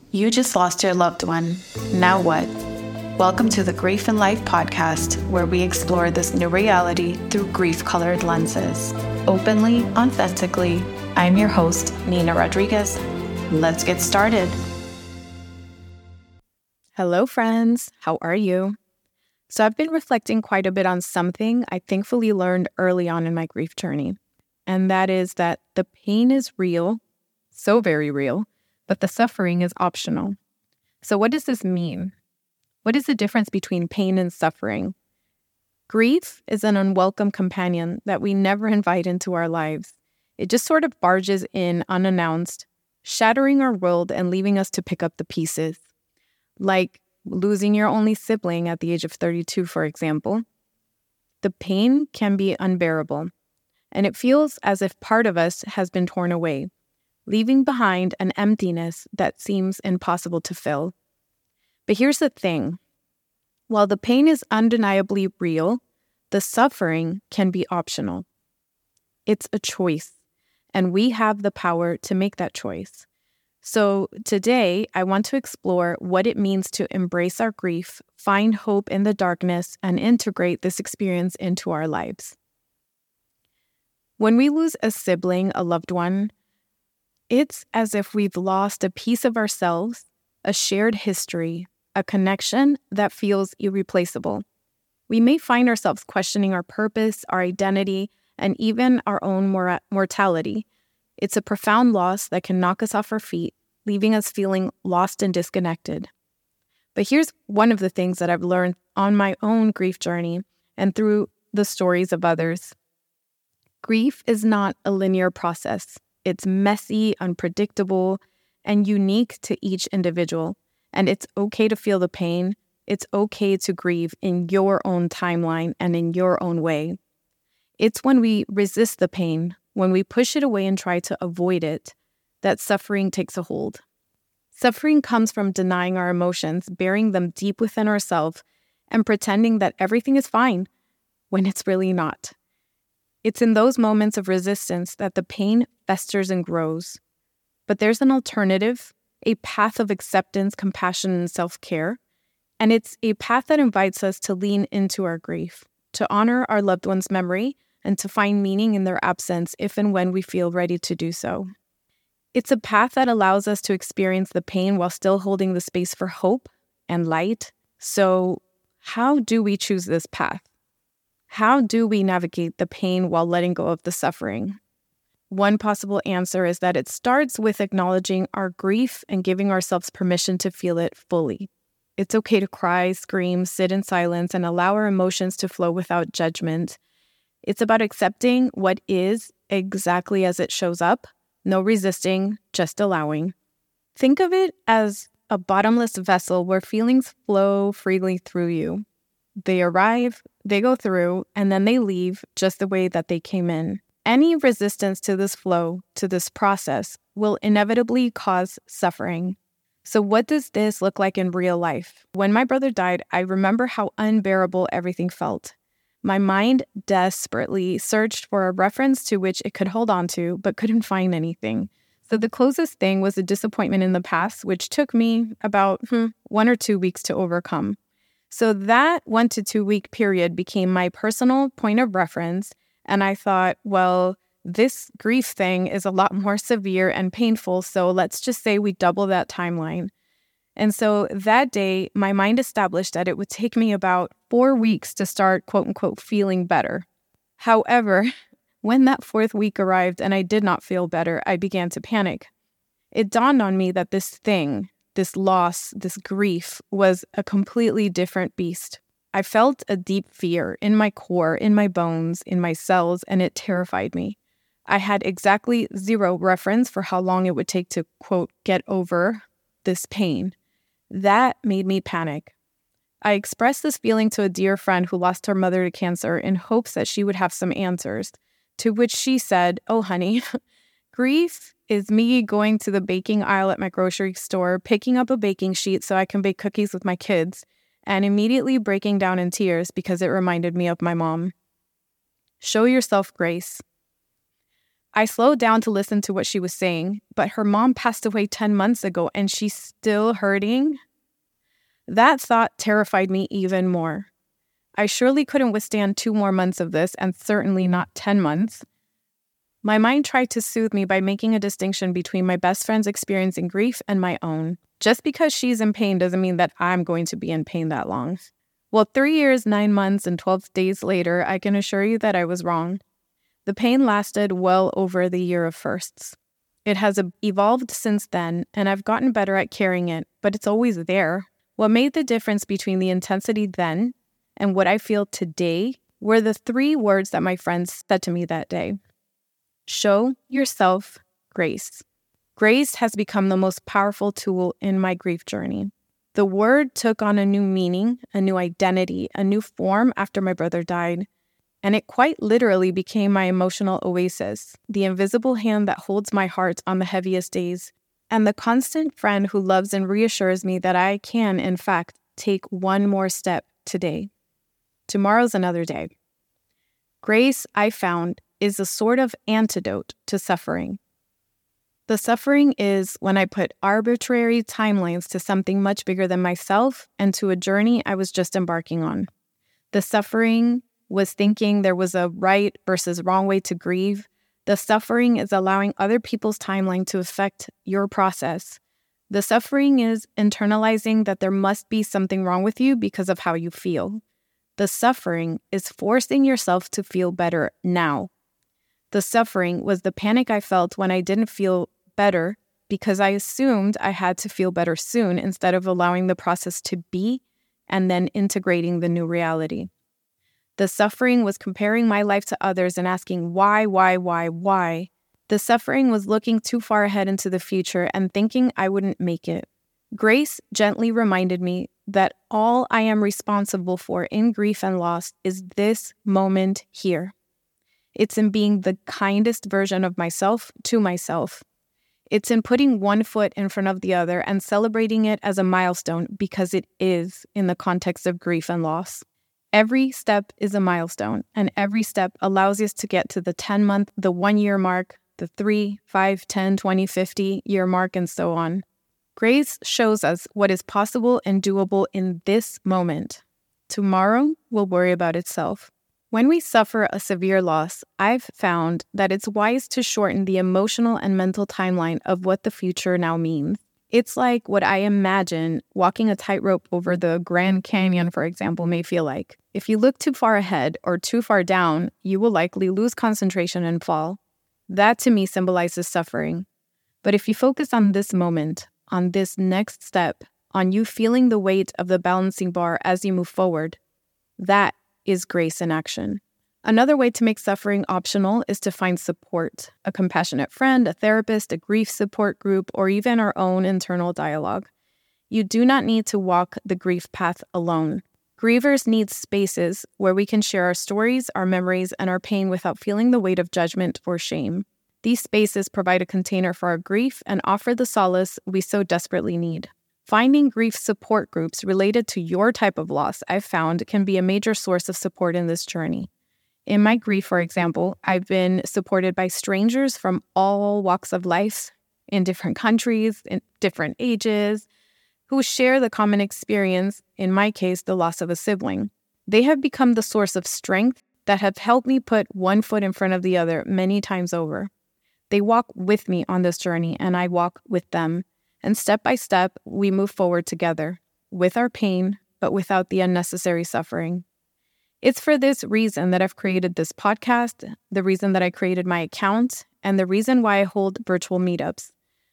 You just lost your loved one. Now what? Welcome to the Grief and Life podcast, where we explore this new reality through grief-colored lenses. Openly, authentically, I'm your host, Nina Rodriguez. Let's get started. Hello, friends. How are you? So I've been reflecting quite a bit on something I thankfully learned early on in my grief journey. And that is that the pain is real, so very real, but the suffering is optional. So what does this mean? What is the difference between pain and suffering? Grief is an unwelcome companion that we never invite into our lives. It just sort of barges in unannounced, shattering our world and leaving us to pick up the pieces. Like losing your only sibling at the age of 32, for example. The pain can be unbearable, and it feels as if part of us has been torn away, leaving behind an emptiness that seems impossible to fill. But here's the thing. While the pain is undeniably real, the suffering can be optional. It's a choice, and we have the power to make that choice. So today, I want to explore what it means to embrace our grief, find hope in the darkness, and integrate this experience into our lives. When we lose a sibling, a loved one, it's as if we've lost a piece of ourselves, a shared history, a connection that feels irreplaceable. We may find ourselves questioning our purpose, our identity, and even our own mortality. It's a profound loss that can knock us off our feet, leaving us feeling lost and disconnected. But here's one of the things that I've learned on my own grief journey and through the stories of others. Grief is not a linear process. It's messy, unpredictable, and unique to each individual. And it's okay to feel the pain. It's okay to grieve in your own timeline and in your own way. It's when we resist the pain, when we push it away and try to avoid it, that suffering takes a hold. Suffering comes from denying our emotions, burying them deep within ourselves, and pretending that everything is fine when it's really not. It's in those moments of resistance that the pain festers and grows. But there's an alternative, a path of acceptance, compassion, and self-care. And it's a path that invites us to lean into our grief, to honor our loved one's memory, and to find meaning in their absence if and when we feel ready to do so. It's a path that allows us to experience the pain while still holding the space for hope and light. So how do we choose this path? How do we navigate the pain while letting go of the suffering? One possible answer is that it starts with acknowledging our grief and giving ourselves permission to feel it fully. It's okay to cry, scream, sit in silence, and allow our emotions to flow without judgment. It's about accepting what is exactly as it shows up, no resisting, just allowing. Think of it as a bottomless vessel where feelings flow freely through you. They arrive, they go through, and then they leave just the way that they came in. Any resistance to this flow, to this process, will inevitably cause suffering. So what does this look like in real life? When my brother died, I remember how unbearable everything felt. My mind desperately searched for a reference to which it could hold on to, but couldn't find anything. So the closest thing was a disappointment in the past, which took me about 1 or 2 weeks to overcome. So that 1 to 2 week period became my personal point of reference. And I thought, well, this grief thing is a lot more severe and painful. So let's just say we double that timeline. And so that day, my mind established that it would take me about 4 weeks to start, quote unquote, feeling better. However, when that 4th week arrived and I did not feel better, I began to panic. It dawned on me that this thing, this loss, this grief was a completely different beast. I felt a deep fear in my core, in my bones, in my cells, and it terrified me. I had exactly zero reference for how long it would take to, quote, get over this pain. That made me panic. I expressed this feeling to a dear friend who lost her mother to cancer in hopes that she would have some answers, to which she said, "Oh, honey, grief is me going to the baking aisle at my grocery store, picking up a baking sheet so I can bake cookies with my kids, and immediately breaking down in tears because it reminded me of my mom. Show yourself grace." I slowed down to listen to what she was saying, but her mom passed away 10 months ago and she's still hurting? That thought terrified me even more. I surely couldn't withstand 2 more months of this, and certainly not 10 months. My mind tried to soothe me by making a distinction between my best friend's experiencing grief and my own. Just because she's in pain doesn't mean that I'm going to be in pain that long. Well, 3 years, 9 months, and 12 days later, I can assure you that I was wrong. The pain lasted well over the year of firsts. It has evolved since then, and I've gotten better at carrying it, but it's always there. What made the difference between the intensity then and what I feel today were the 3 words that my friends said to me that day. Show yourself grace. Grace has become the most powerful tool in my grief journey. The word took on a new meaning, a new identity, a new form after my brother died. And it quite literally became my emotional oasis, the invisible hand that holds my heart on the heaviest days, and the constant friend who loves and reassures me that I can, in fact, take one more step today. Tomorrow's another day. Grace, I found, is a sort of antidote to suffering. The suffering is when I put arbitrary timelines to something much bigger than myself and to a journey I was just embarking on. The suffering was thinking there was a right versus wrong way to grieve. The suffering is allowing other people's timeline to affect your process. The suffering is internalizing that there must be something wrong with you because of how you feel. The suffering is forcing yourself to feel better now. The suffering was the panic I felt when I didn't feel better because I assumed I had to feel better soon instead of allowing the process to be and then integrating the new reality. The suffering was comparing my life to others and asking why. The suffering was looking too far ahead into the future and thinking I wouldn't make it. Grace gently reminded me that all I am responsible for in grief and loss is this moment here. It's in being the kindest version of myself to myself. It's in putting one foot in front of the other and celebrating it as a milestone because it is in the context of grief and loss. Every step is a milestone, and every step allows us to get to the 10-month, the 1-year mark, the 3, 5, 10, 20, 50-year mark, and so on. Grace shows us what is possible and doable in this moment. Tomorrow will worry about itself. When we suffer a severe loss, I've found that it's wise to shorten the emotional and mental timeline of what the future now means. It's like what I imagine walking a tightrope over the Grand Canyon, for example, may feel like. If you look too far ahead or too far down, you will likely lose concentration and fall. That to me symbolizes suffering. But if you focus on this moment, on this next step, on you feeling the weight of the balancing bar as you move forward, that is grace in action. Another way to make suffering optional is to find support, a compassionate friend, a therapist, a grief support group, or even our own internal dialogue. You do not need to walk the grief path alone. Grievers need spaces where we can share our stories, our memories, and our pain without feeling the weight of judgment or shame. These spaces provide a container for our grief and offer the solace we so desperately need. Finding grief support groups related to your type of loss, I've found, can be a major source of support in this journey. In my grief, for example, I've been supported by strangers from all walks of life, in different countries, in different ages, who share the common experience, in my case, the loss of a sibling. They have become the source of strength that have helped me put one foot in front of the other many times over. They walk with me on this journey, and I walk with them. And step by step, we move forward together, with our pain, but without the unnecessary suffering. It's for this reason that I've created this podcast, the reason that I created my account, and the reason why I hold virtual meetups.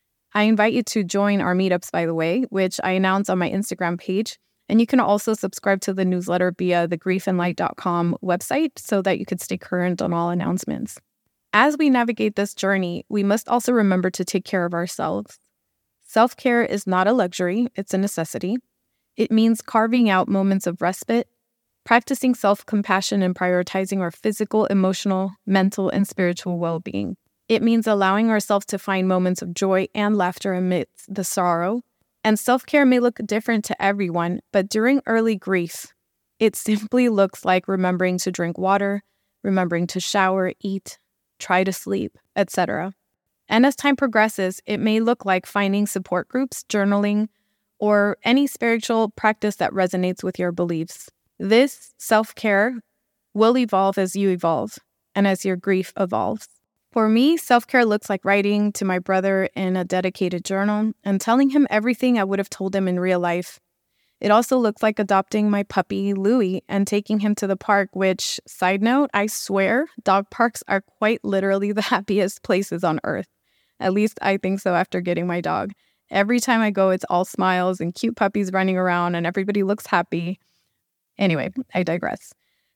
I invite you to join our meetups, by the way, which I announce on my Instagram page. And you can also subscribe to the newsletter via the griefandlight.com website so that you could stay current on all announcements. As we navigate this journey, we must also remember to take care of ourselves. Self-care is not a luxury, it's a necessity. It means carving out moments of respite, practicing self-compassion and prioritizing our physical, emotional, mental, and spiritual well-being. It means allowing ourselves to find moments of joy and laughter amidst the sorrow. And self-care may look different to everyone, but during early grief, it simply looks like remembering to drink water, remembering to shower, eat, try to sleep, etc. And as time progresses, it may look like finding support groups, journaling, or any spiritual practice that resonates with your beliefs. This self-care will evolve as you evolve and as your grief evolves. For me, self-care looks like writing to my brother in a dedicated journal and telling him everything I would have told him in real life. It also looks like adopting my puppy, Louie, and taking him to the park, which, side note, I swear, dog parks are quite literally the happiest places on earth. At least I think so after getting my dog. Every time I go, it's all smiles and cute puppies running around and everybody looks happy. Anyway, I digress.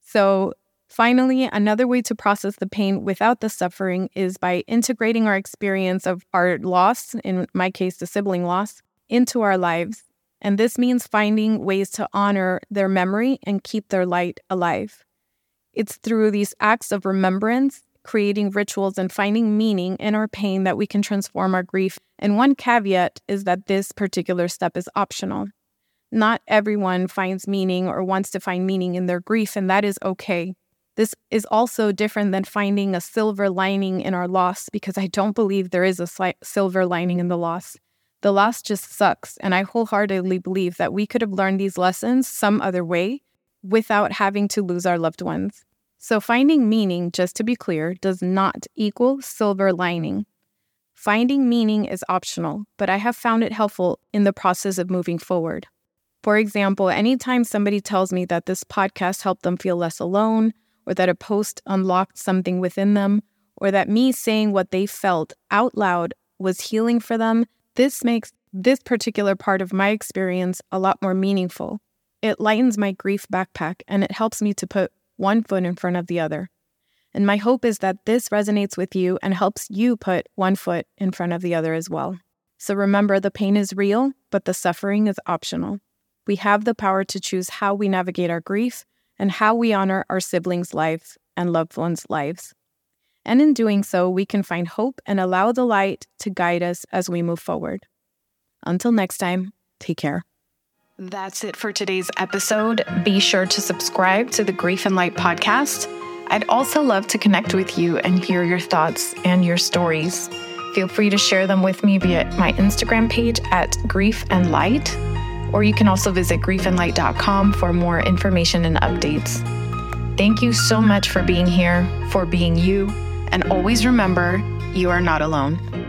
So finally, another way to process the pain without the suffering is by integrating our experience of our loss, in my case, the sibling loss, into our lives. And this means finding ways to honor their memory and keep their light alive. It's through these acts of remembrance, creating rituals, and finding meaning in our pain that we can transform our grief. And one caveat is that this particular step is optional. Not everyone finds meaning or wants to find meaning in their grief, and that is okay. This is also different than finding a silver lining in our loss, because I don't believe there is a silver lining in the loss. The loss just sucks, and I wholeheartedly believe that we could have learned these lessons some other way without having to lose our loved ones. So finding meaning, just to be clear, does not equal silver lining. Finding meaning is optional, but I have found it helpful in the process of moving forward. For example, anytime somebody tells me that this podcast helped them feel less alone, or that a post unlocked something within them, or that me saying what they felt out loud was healing for them, this makes this particular part of my experience a lot more meaningful. It lightens my grief backpack, and it helps me to put one foot in front of the other. And my hope is that this resonates with you and helps you put one foot in front of the other as well. So remember, the pain is real, but the suffering is optional. We have the power to choose how we navigate our grief and how we honor our siblings' lives and loved ones' lives. And in doing so, we can find hope and allow the light to guide us as we move forward. Until next time, take care. That's it for today's episode. Be sure to subscribe to the Grief and Light podcast. I'd also love to connect with you and hear your thoughts and your stories. Feel free to share them with me via my Instagram page at Grief and Light, or you can also visit griefandlight.com for more information and updates. Thank you so much for being here, for being you, and always remember, you are not alone.